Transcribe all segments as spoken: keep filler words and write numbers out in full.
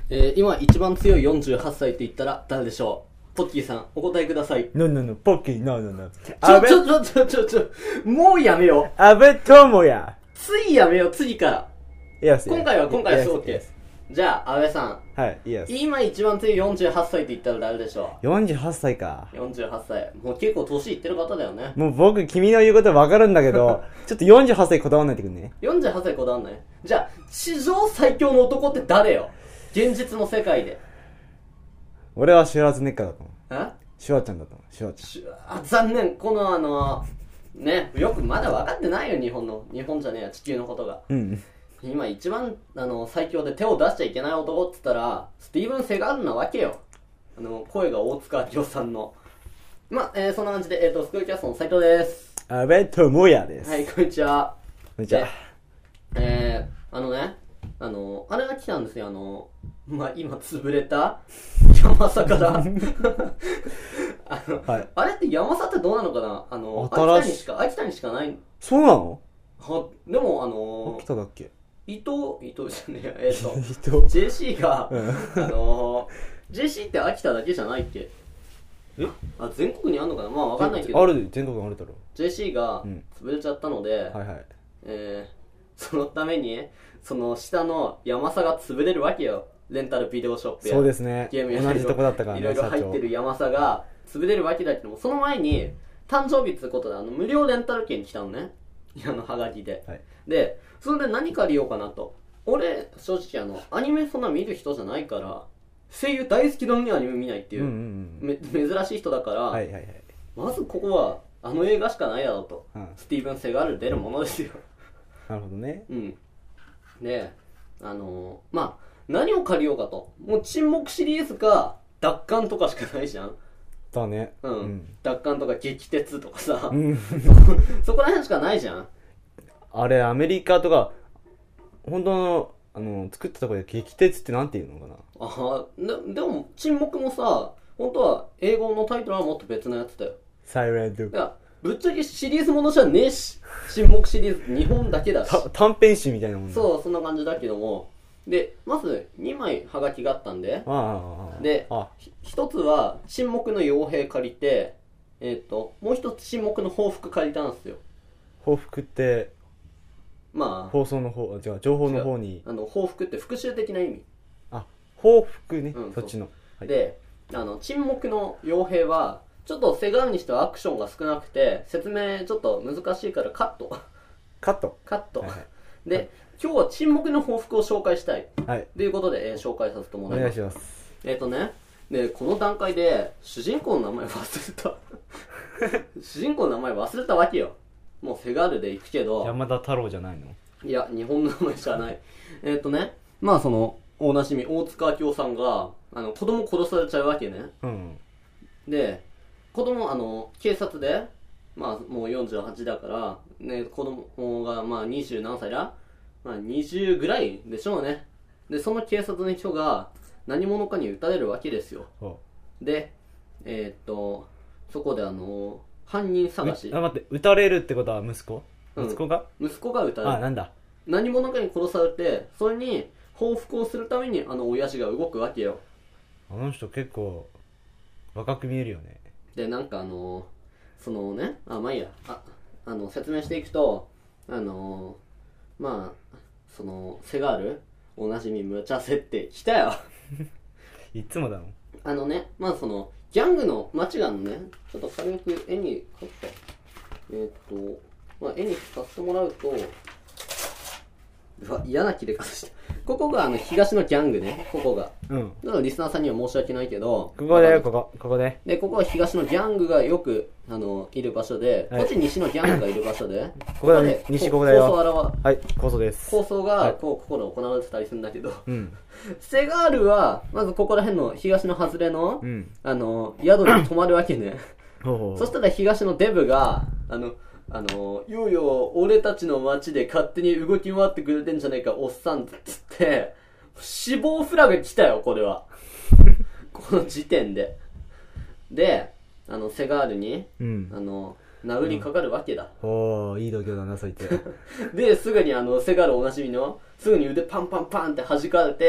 えー、今一番強いよんじゅうはっさいって言ったら誰でしょう？ポッキーさんお答えください。 No no no ポッキー no no no ちょちょちょちょちょちょもうやめよう。 安倍智也。 次やめよう。次から。 Yes, 今回は今回は OK。 yes, yes. じゃあ安倍さん。 はい、Yes。 今一番強いよんじゅうはっさいって言ったら誰でしょよんじゅうはっさいか。 う？よんじゅうはっさい。もう結構年いってる方だよね。 もう僕君の言うことわかるんだけどちょっとよんじゅうはっさいこだわんないでくんね。 よんじゅうはっさいこだわんない。じゃあ史上最強の男って誰よ？現実の世界で。 俺はシュワーツネッカーだと思う。 え？ シュワちゃんだと思う。シュワちゃん。あ、残念。このあのね、よくまだ分かってないよ、日本の。日本じゃねえや、地球のことが。 うん。 今一番あの最強で手を出しちゃいけない男って言ったらスティーブン・セガールなわけよ。あの声が大塚明夫さんの。まあ、えー、そんな感じで、えっ、ー、とスクールキャストの斉藤です。 安倍智也です。 はい、こんにちは。 こんにちは。 えー、あのね、あのあれが来たんですよ。あのまあ今潰れた山佐からあの、はい、あれって山佐ってどうなのかな。あの秋田にしか秋田にしかない。 そうなの？ はでもあの秋田だっけ？ 伊藤伊藤じゃねええっ、ー、 とジェーシー が、うん、あの ジェーシー って秋田だけじゃないっけ？ え？ あ、全国にあんのかな。まあわかんないけどある、全国にあるだろ。 ジェーシー が潰れちゃったので、 うん、はいはい、 えー、そのためにその下の山佐が潰れるわけよ。レンタルビデオショップやそうですね、 ゲームや同じとこだったからね。 いろいろ入ってる山佐が潰れるわけだけども、その前に誕生日ってことであの無料レンタル券来たのね、あのハガキで、はい、でそれで何借りようかなと。俺正直あのアニメそんな見る人じゃないから、声優大好きなのにアニメ見ないっていう、うんうんうん、め珍しい人だから、はいはいはい、まずここはあの映画しかないだろうと、うん、スティーブン・セガール出るものですよなるほどね。 うんで、あのー、まあ何を借りようかと。もう沈黙シリーズか奪還とかしかないじゃん。 だね。 うん、うん、奪還とか激鉄とかさ、うん、そこら辺しかないじゃん。 あれアメリカとか本当のあの作ったところで激鉄ってなんていうのかな。 あででも沈黙もさ、本当は英語のタイトルはもっと別のやつだよ。 サイレント。いやぶっちゃけシリーズものじゃねえし、沈黙シリーズ日本だけだし短編集みたいなもんだ。 そう、そんな感じだけども、でまずにまいハガキがあったんで、ああであ一つは沈黙の傭兵借りて、えー、ともう一つ沈黙の報復借りたんですよ。 報復ってまあ放送の方、じゃあ情報の方に、 あの報復って復讐的な意味。 あ、報復ね、うん、そっちの、 はい、であの沈黙の傭兵はちょっとセガールにしてはアクションが少なくて説明ちょっと難しいからカットカットカット、 はいはい、 で、はい、今日は沈黙の報復を紹介したい、 はい、 ということで、えー、紹介させてもらいます。 お願いします。 えっ、ー、とねでこの段階で主人公の名前忘れた主人公の名前忘れたわけよ。もうセガールで行くけど山田太郎じゃないの？ いや日本の名前じゃないえっとねまあそのおなじみ大塚明夫さんがあの子供殺されちゃうわけね、うん、で子供あの警察でまあもうよんじゅうはちだからね、子供がまあにじゅう何歳だ、まあ、にじゅうぐらいでしょうね。でその警察の人が何者かに撃たれるわけですよ。でえー、っとそこであの犯人探し。 あ、待って、撃たれるってことは息子息子が、 うん、息子が撃たれる。 あ、なんだ。 何者かに殺されて、それに報復をするためにあの親父が動くわけよ。 あの人結構若く見えるよね。 でなんかあのそのねあまあいいやああの説明していくと、あのまあそのセガールおなじみ無茶設定来たよいつもだの。 あのねまずそのギャングの街があのねちょっと軽く絵に描くかえー、っとまあ絵にさせてもらうと、うわ嫌な切れ方してここがあの東のギャングね、ここが。うん。だからリスナーさんには申し訳ないけど。 ここだよ、ここ。ここで。 で、ここは東のギャングがよく、あの、いる場所で、はい、こっち西のギャングがいる場所で。 ここだね、西ここだよ。 構想は、 はい、構想です。 構想が、こう、ここで行われてたりするんだけど。うん。セガールは、まずここら辺の東の外れの、うん、あの、宿に泊まるわけね。ほうほう。そしたら東のデブが、あの、あの、ようよ、俺たちの街で勝手に動き回ってくれてんじゃねえか、おっさんっつって、死亡フラグ来たよ、これは。この時点で。で、あの、セガールに、うん、あの、殴りかかるわけだ。 うん、おー、いい度胸だな、そう言って。 で、すぐにあの、セガールおなじみの、すぐに腕パンパンパンって弾かれて、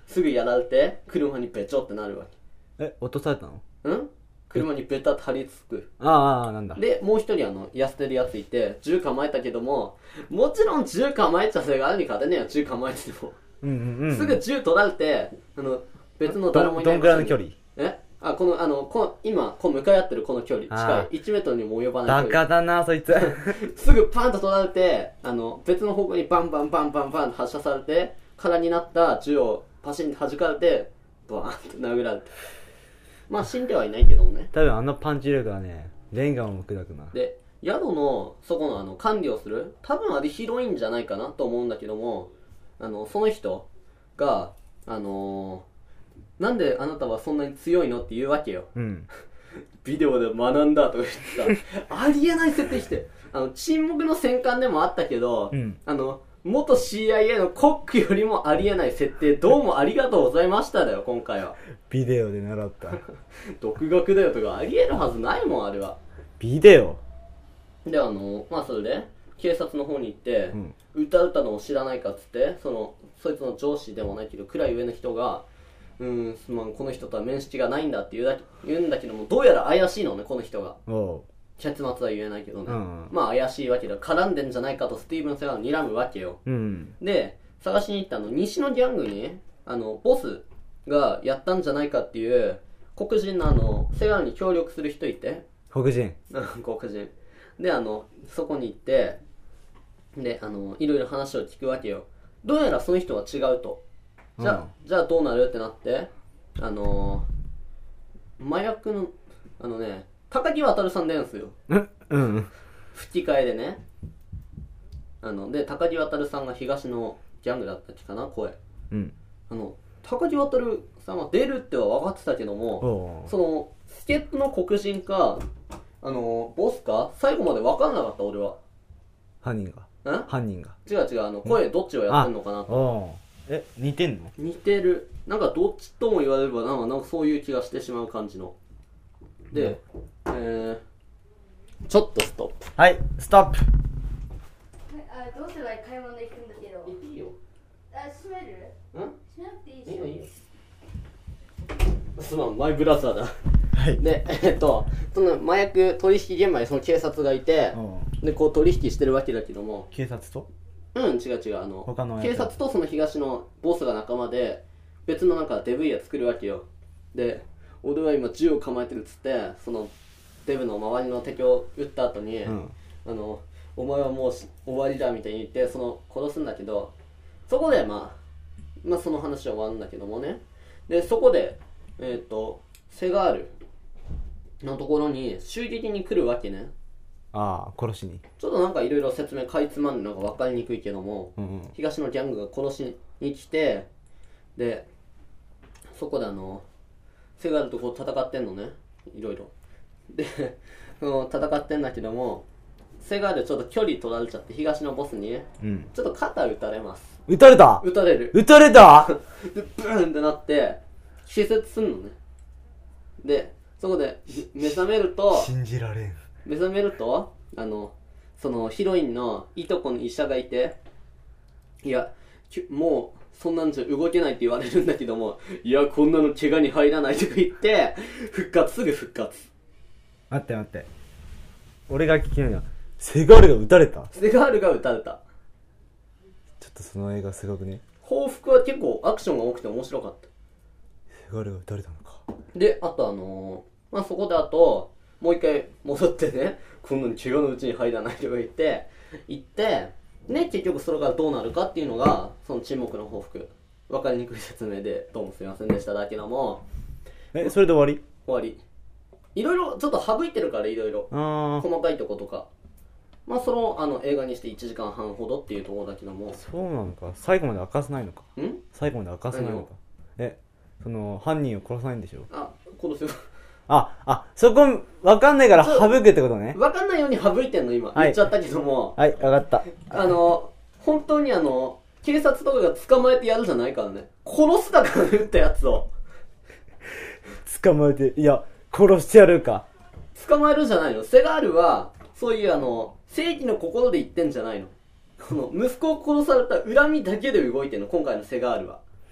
すぐやられて車にべちょってなるわけ。え、落とされたの？ うん車にベタって張り付く。 ああ、なんだ。 で、もう一人あの、痩せてるやついて、銃構えたけども、もちろん銃構えちゃせがあるに勝てねえよ、銃構えてても。 うんうんうん。 すぐ銃取られて、あの、別の誰もいない。 どんぐらいの距離？ えあ、この、あの、こ今、こう向かい合ってるこの距離、近い。いちメートルにも及ばない距離。 バカだな、そいつ。 すぐパンと取られて、あの、別の方向にバンバンバンバンバンと発射されて、空になった銃をパシンと弾かれて、バーンって殴られて。まあ死んではいないけどもね。 多分あのパンチ力はね、レンガも砕くな。 で、宿の、そこのあの、管理をする、多分あれヒロインじゃないかなと思うんだけども、あの、その人が、あのー、なんであなたはそんなに強いのって言うわけよ。 うん。 ビデオで学んだとか言ってさ、ありえない設定して、あの、沈黙の戦艦でもあったけど、 うん、 あの、元 シーアイエー のコックよりもありえない設定、どうもありがとうございましただよ、今回は。 ビデオで習った。 独学だよとかありえるはずないもん、あれは。 ビデオで、あの、まあ、それで、警察の方に行って、うん、歌うたのを知らないかっつって、その、そいつの上司でもないけど、くらい上の人が、うーん、すまん、この人とは面識がないんだって言うだ言うんだけども、どうやら怪しいのね、この人が。 おう結末は言えないけどね、うん、まあ怪しいわけだ。絡んでんじゃないかとスティーブン・セガール睨むわけよ、 うん、 で探しに行ったの西のギャングにあのボスがやったんじゃないかっていう黒人のあのセガールに協力する人いて、 黒人黒人で、あのそこに行ってであのいろいろ話を聞くわけよ。どうやらその人は違うと。じゃあ、うん、じゃあどうなるってなって、あの麻薬のあのね高木渉さん出るんですよ。 うん。 吹き替えでね。あの、で、高木渉さんが東のギャングだったっけかな、声。 うん。 あの、高木渉さんは出るっては分かってたけども、その、助っ人の黒人か、あの、ボスか、最後まで分かんなかった、俺は。 犯人が。 ん犯人が。 違う違う、あの、声どっちをやってんのかなと。 え、似てんの？ 似てる。なんかどっちとも言われれば、なんか、なんかそういう気がしてしまう感じの。で、えー、ちょっとストップ。 はい、ストップ。 あ、どうすれば買い物行くんだけど。 いいよ。 あ、閉める？ うん？ 閉めなくていいし。 いいよいいよ。すまん、マイブラザーだ。 はい。 で、えっと、その麻薬取引現場にその警察がいて、で、こう取引してるわけだけども。 警察と？ うん、違う違う、あの、 他の警察とその東のボスが仲間で、別のなんかデブイヤ作るわけよ。で、俺は今銃を構えてるっつって、そのデブの周りの敵を撃った後に、うん、あのお前はもう終わりだみたいに言ってその殺すんだけど、そこでまあまあその話は終わるんだけどもね。でそこでえっ、ー、とセガールのところに襲撃に来るわけね。 ああ、殺しに。 ちょっとなんかいろいろ説明かいつまんでなんか分かりにくいけども、 うんうん、 東のギャングが殺しに来て、でそこであのセガールとこう戦ってんのね、いろいろでその戦ってんだけども、セガールちょっと距離取られちゃって東のボスに、うん、ちょっと肩打たれます。 撃たれた撃たれる撃たれたでブーンってなって気絶すんのね。でそこで目覚めると信じられん。 目覚めるとあのそのヒロインのいとこの医者がいて、いやもうそんなんじゃ動けないって言われるんだけども、いやこんなの怪我に入らないとか言って復活、すぐ復活。 待って待って、俺が聞きないのはセガールが撃たれた。 セガールが撃たれた。 ちょっとその映画すごくね。 報復は結構アクションが多くて面白かった。 セガールが撃たれたのか。 であとあのー、まあそこであともう一回戻ってね、こんなに怪我のうちに入らないとか言って行ってね、結局それからどうなるかっていうのがその沈黙の報復。分かりにくい説明でどうもすいませんでしただけども、 えそれで終わり？ 終わり。いろいろちょっと省いてるから、いろいろ細かいとことか、まあそのあの映画にしていちじかんはんほどっていうところだけども。 そうなのか。最後まで明かさないのか。 ん最後まで明かさないのか。えその犯人を殺さないんでしょ。 あ、殺すよ。 あ、あ、そこ分かんないから省くってことね。 分かんないように省いてんの今、はい、言っちゃったけども。 はい、分かった。 あの本当にあの警察とかが捕まえてやるじゃないからね。殺すだからね、撃ったやつを捕まえて、いや殺してやるか。 捕まえるじゃないの。セガールはそういうあの正義の心で言ってんじゃないの。この息子を殺された恨みだけで動いてんの、今回のセガールは。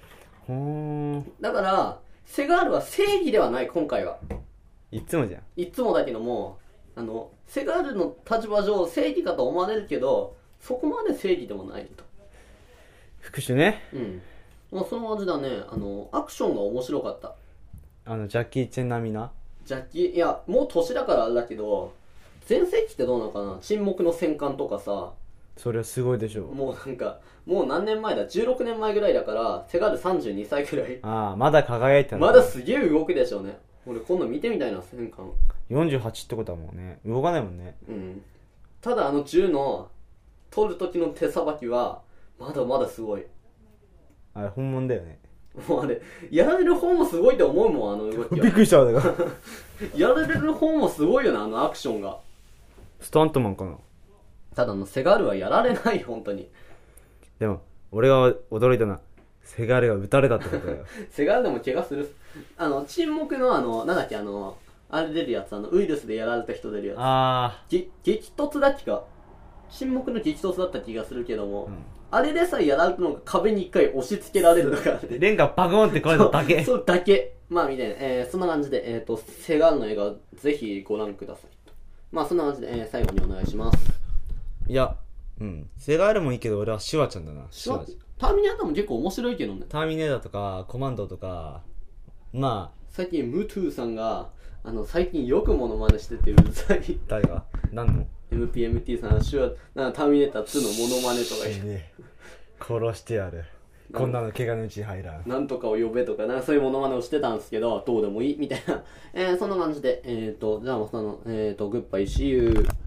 ほーん。 だからセガールは正義ではない。今回はいつもじゃん。 いつもだけども、あのセガールの立場上正義かと思われるけど、そこまで正義でもないと。 復讐ね。 うん。まあその味だね。あのアクションが面白かった。 あのジャッキー・チェン並みな。 ジャッキー、いやもう年だからあれだけど、全盛期ってどうなのかな。沈黙の戦艦とかさ、 それはすごいでしょう。 もうなんかもう何年前だ、じゅうろくねんまえぐらいだから、セガールさんじゅうにさいぐらい。 ああ、まだ輝いてたまだすげえ動くでしょうね。俺今度見てみたいな、戦艦。 よんじゅうはちってことはもうね、動かないもんね。 うん。ただあの銃の取る時の手さばきはまだまだすごい。 あれ本物だよね。 もうあれやられる方もすごいと思うもん、あの動きは。 びっくりしただからやられる方もすごいよな、あのアクションが。 スタントマンかな。 ただあのセガールはやられない、本当に。 でも俺が驚いたのはセガールが撃たれたってことだよセガールでも怪我する。あの沈黙のあのなんだっけ、あのあれ出るやつ、あのウイルスでやられた人出るやつ。 ああ、 激突だっけか、沈黙の激突だった気がするけども、 うん、 あれでさえやられたのが壁に一回押し付けられるだからね。 レンガバコーンってこれただけ。 そう、そうだけ。まあみたいな、えー、そんな感じで、えっ、ー、とセガールの映画ぜひご覧ください。まあそんな感じで、えー、最後にお願いします。 いや、うん、セガールもいいけど俺はシュワちゃんだな。シュワターミネーターも結構面白いけどね。 ターミネーターとかコマンドとか、まあ最近ムトゥーさんがあの最近よくモノマネしててうるさい。 誰が何のエムピーエムティー さんがシュワなんかターミネーターツーのモノマネとか言って、 ね、殺してやる、こんなの怪我のうちに入らん、 なんとかを呼べとか、なんかそういうモノマネをしてたんですけど、どうでもいいみたいな、えー、そんな感じで、えっ、ー、とじゃあそのえっ、ー、とグッバイシーユー。